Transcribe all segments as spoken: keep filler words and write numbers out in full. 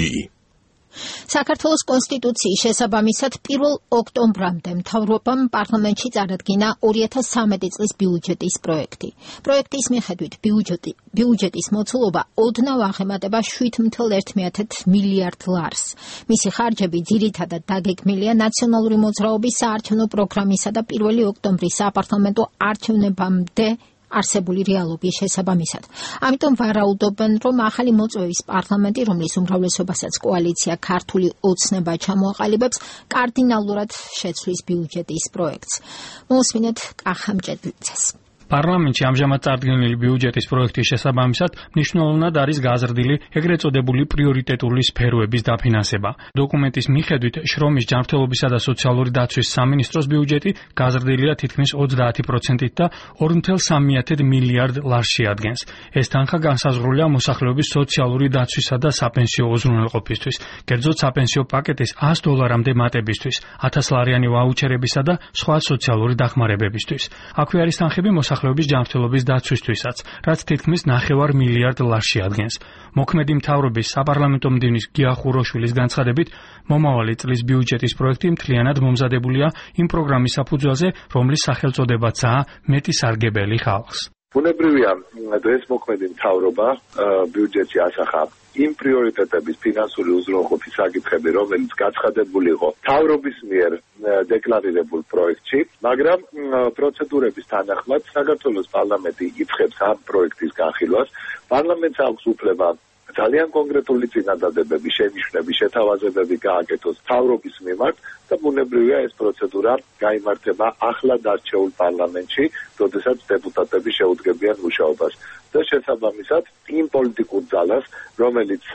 ჯი. საქართველოს კონსტიტუციის შესაბამისად პირველ ოქტომბრამდე მთავრობამ პარლამენტში წარადგინა ორი ათას ცხრამეტი წლის ბიუჯეტის პროექტი. პროექტის მიხედვით ბიუჯეტი, ბიუჯეტის მოცულობა ოდნავ აღემატება შვიდ целых ერთი დесятых მილიარდ ლარს. მისი ხარჯები ძირითადად დაგეგმილია ნაციონალური მოძრაობის საარჩევნო პროგრამისა და პირველი ოქტომბრის საპარლამენტო არჩევნებამდე არსებული რეალობის შესაბამისად. ამიტომ ვარაუდობენ, რომ ახალი მოწვევის პარლამენტი, რომლის უმრავლესობასაც კოალიცია ქართული ოცნება ჩამოაყალიბებს, კარდინალურად შეცვლის ბიუჯეტის პროექტს. მოусმინეთ კახამჭედლიძეს. პარლამენტში ამჟამად წარდგენილი ბიუჯეტის პროექტის შესაბამისად მნიშვნელოვნად არის გაზრდილი ეგრეთ წოდებული პრიორიტეტული სფეროების დაფინანსება. დოკუმენტის მიხედვით შრომის ჯანმრთელობისა და სოციალური დაცვის სამინისტროს ბიუჯეტი გაზრდილია თითქმის ოცდაათი პროცენტით და ორი целых სამი დесятых მილიარდ ლარს შეადგენს. ეს თანხა განსაზღვრულია მოსახლეობის სოციალური დაცვისა და საპენსიო უზრუნველყოფისთვის, კერძოდ საპენსიო პაკეტის ას დოლარამდე მატებისთვის, ათას ლარიანი ვაუჩერებისა და სხვა სოციალური დახმარებებისთვის. აქვე არის თანხები მოსახლეობის ჯანმრთელობის დაცვისთვისაც, რაც თითქმის ნახევარ მილიარდ ლარს შეადგენს. მოქმედი მთავრობის საპარლამენტო მდივნის გია ხუროშვილის განცხადებით, მომავალი წლის ბიუჯეტის პროექტი მთლიანად მომზადებულია იმ პროგრამის საფუძველზე, რომლის სახელწოდებაცაა მეტი სარგებელი ხალხს. ბუნებრივია, დღეს მოქმედი მთავრობა ბიუჯეტში ასახა იმ პრიორიტეტების ფინანსური უზრუნველყოფის საკითხები, რომელიც გაცხადებული იყო მთავრობის მიერ დეკლარირებულ პროექტში, მაგრამ პროცედურების თანახმად საქართველოს პარლამენტი იწყებს ამ პროექტის განხილვას. პარლამენტს აქვს უფლება ძალიან კონკრეტული წინადადებები, შენიშვნები, შეთავაზებები გააკეთოს მთავრობის მიმართ და ბუნებრივია ეს პროცედურა გაიმართება ახლად არჩეულ პარლამენტში, როდესაც დეპუტატები შეუდგებიან მუშაობას. და შესაბამისად იმ პოლიტიკურ ძალას, რომელიც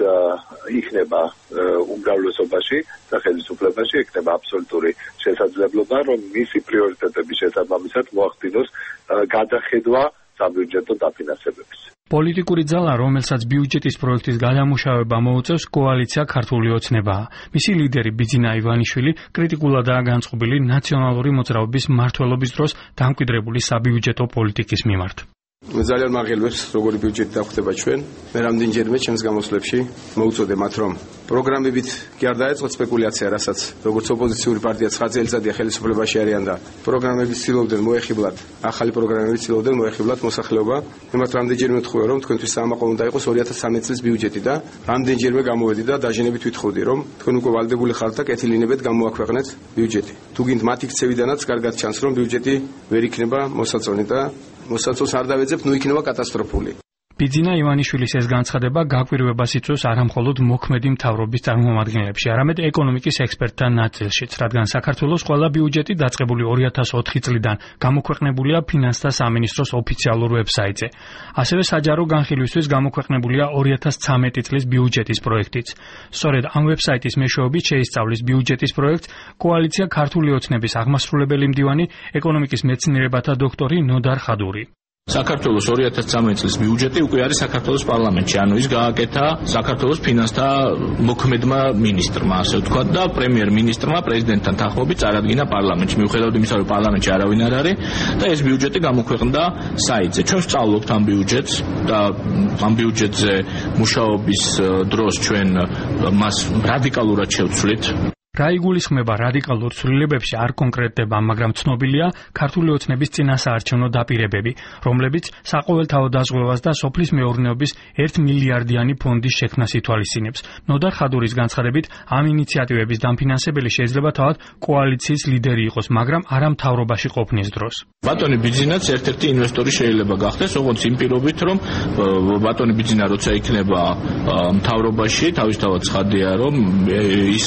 იქნება უმრავლესობაში და ხელისუფლებაში, იქნება აბსოლუტური შესაძლებლობა, რომ მისი პრიორიტეტების შესაბამისად მოახდინოს გადახედვა საბიუჯეტო დაფინანსებების. პოლიტიკური ძალა, რომელსაც ბიუჯეტის პროექტის გადამუშავება მოუწევს, კოალიცია ქართული ოცნებაა. მისი ლიდერი ბიძინა ივანიშვილი კრიტიკულადაა განწყობილი ნაციონალური მოძრაობის მმართველობის დროს დამკვიდრებული საბიუჯეტო პოლიტიკის მიმართ. ძალიან მაღელვებს როგორი ბიუჯეტი დახვდება ჩვენ. მე რამდენჯერმე ჩემს გამოსვლებში მოუწოდე მათ, რომ პროგრამებით კი არ დაეწყოთ სპეკულაცია, რასაც როგორც ოპოზიციური პარტია ცხრა წელიწადია ხელისუფლებაში არიან და პროგრამები ცდილობდნენ მოეხიბლათ, ახალი პროგრამები ცდილობდნენ მოეხიბლათ მოსახლეობა. მე მათ რამდენჯერმე ვთხოვე, რომ თქვენთვის საამაყო უნდა იყოს ორი ათას ცხრამეტი წლის ბიუჯეტი და რამდენჯერმე გამოვედი და დაჟინებით ვითხოვდი, რომ თქვენ უკვე ვალდებული ხართ და კეთილინებად გამოაქვეყნეთ ბიუჯეტი. თუ გინდ მათი ქცევიდანაც კარგად ჩანს, რომ ბიუჯეტი ვერ იქნება მოსაწონი და მოსაწონს არ დავეძებ, ნუ იქნება კატასტროფული. ბიძინა ივანიშვილის ეს განცხადება გაკვირვებას იწვევს არამხოლოდ მოქმედი მთავრობის წარმომადგენლებში, არამედ ეკონომიკის ექსპერტთა ნაწილშიც, რადგან საქართველოს ყველა ბიუჯეტი დაწყებული ორი ათას ოთხი წლიდან გამოქვეყნებულია ფინანსთა სამინისტროს ოფიციალურ ვებსაიტზე. ასევე საჯარო განხილვისთვის გამოქვეყნებულია ორი ათას ცხრამეტი წლის ბიუჯეტის პროექტიც. სწორედ ამ ვებსაიტის მეშვეობით შეისწავლის ბიუჯეტის პროექტს კოალიცია ქართული ოცნების აღმასრულებელი მდივანი, ეკონომიკის მეცნიერებათა დოქტორი ნოდარ ხადური. საქართველოს ორი ათას ცხრამეტი წლის ბიუჯეტი უკვე არის საქართველოს პარლამენტში, ანუ ის გააკეთა საქართველოს ფინანსთა მოქმედმა მინისტრმა, ასე ვთქვათ, და პრემიერ-მინისტრმა პრეზიდენტთან თანხმობით წარადგინა პარლამენტში. მიუხედავად იმისა, რომ პარლამენტში არავინ არ არის და ეს ბიუჯეტი გამოქვეყნდა საიტზე. ჩვენ ვსწავლობთ ამ ბიუჯეტს და ამ ბიუჯეტზე მუშაობის დროს ჩვენ მას რადიკალურად შევცვლით. რა იგულისხმება რადიკალურ ცვლილებებში არ კონკრეტდება, მაგრამ ცნობილია ქართული ოცნების წინასაარჩევნო დაპირებები, რომლებიც საყოველთაო დაზღვევას და სოფლის მეურნეობის ერთი მილიარდიანი ფონდის შექმნას ითვალისწინებს. ნოდარ ხადურის განცხადებით, ამ ინიციატივების დამფინანსებელი შეიძლება თავად კოალიციის ლიდერი იყოს, მაგრამ არა მთავრობაში ყოფნის დროს. ბატონი ბიძინაც ერთ-ერთი ინვესტორი შეიძლება გახდეს, ოღონდ იმ პირობით, რომ ბატონი ბიძინა როცა იქნება მთავრობაში, თავისთავად ცხადია, რომ ის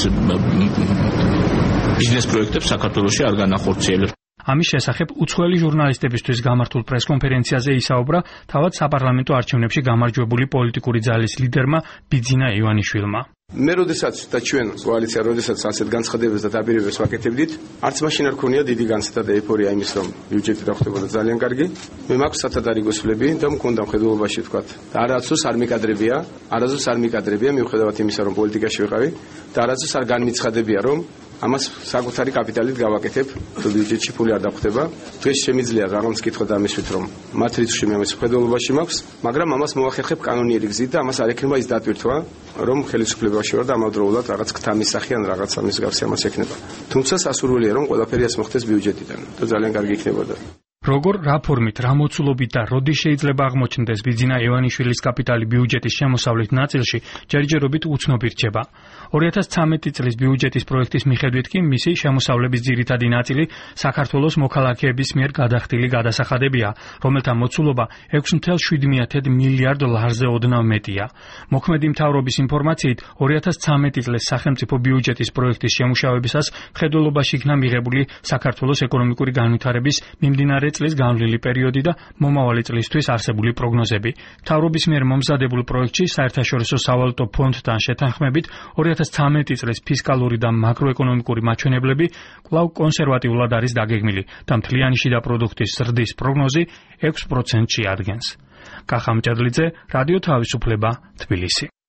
ბიზნეს პროექტებს საქართველოში არ განახორციელებს. ამის შესახებ უცხოელი ჟურნალისტებისთვის გამართულ პრესკონფერენციაზე ისაუბრა თავად საპარლამენტო არჩევნებში გამარჯვებული პოლიტიკური ძალის ლიდერმა ბიძინა ივანიშვილმა. მე როდესაც და ჩვენ კოალიცია როდესაც ასეთ განცხადებებს და დაპირებებს ვაკეთებდით, არც მაშინ არ ქონია დიდი განცდა და ეიფორია იმის, რომ ბიუჯეტი დახვდებოდა ძალიან კარგი. მე მაქვს სათადარიგო სვლები და მქონდა მხედველობაში ვთქვათ. და არაცოს არ მიკადრებია, არაზოს არ მიკადრებია, მიუხედავად იმისა, რომ პოლიტიკაში ვიყავი, და არაცოს არ განმიცხადებია, რომ ამას საკუთარი კაპიტალით გავაკეთებ, თუ ბიუჯეტში ფული არ დაგვხდება. დღეს შემიძლია რაღაც კითხვა დამისვით, რომ მათ რიცხვში მე მხედველობაში მაქვს, მაგრამ ამას მოახერხებ კანონიერი გზით და ამას არ ექნება ის დატვირთვა, რომ ხელისუფლებაში ვარ და ამავდროულად რაღაც ქთა მისახი ან რაღაც ამისგავსი ამას ექნება. თუმცა სასურველია, რომ ყველაფერი ეს მოხდეს ბიუჯეტიდან და ძალიან კარგი იქნებოდა. როგორ რა ფორმით, რა მოცულობით და როდის შეიძლება აღმოჩნდეს ბიძინა ივანიშვილის კაპიტალი ბიუჯეტის შემოსავლის ნაწილში, ჯერჯერობით უცნობი რჩება. ორი ათას ცხრამეტი წლის ბიუჯეტის პროექტის მიხედვით კი მისი შემოსავლების ძირითადი ნაწილი საქართველოს მოქალაქეების მიერ გადახდილი გადასახადებია, რომელთა მოცულობა ექვსი ათას შვიდმეათე მილიარდ ლარზე ოდნავ მეტია. მოქმედი მთავრობის ინფორმაციით, ორი ათას ცხრამეტი წლის სახელმწიფო ბიუჯეტის პროექტის შემუშავებისას მხედველობაში იქნა მიღებული საქართველოს ეკონომიკური განვითარების მიმდინარე წლის განვლილი პერიოდი და მომავალი წლისთვის არსებული პროგნოზები. მთავრობის მიერ მომზადებულ პროექტში საერთაშორისო სავალუტო ფონდთან შეთანხმებით ორი ათას ცხრამეტი წლის ფისკალური და მაკროეკონომიკური მაჩვენებლები კვლავ კონსერვატიულად არის დაგეგმილი და მთლიანი შიდა პროდუქტის ზრდის პროგნოზი ექვს პროცენტში ადგენს. კახა მჭედლიძე, რადიო თავისუფლება, თბილისი.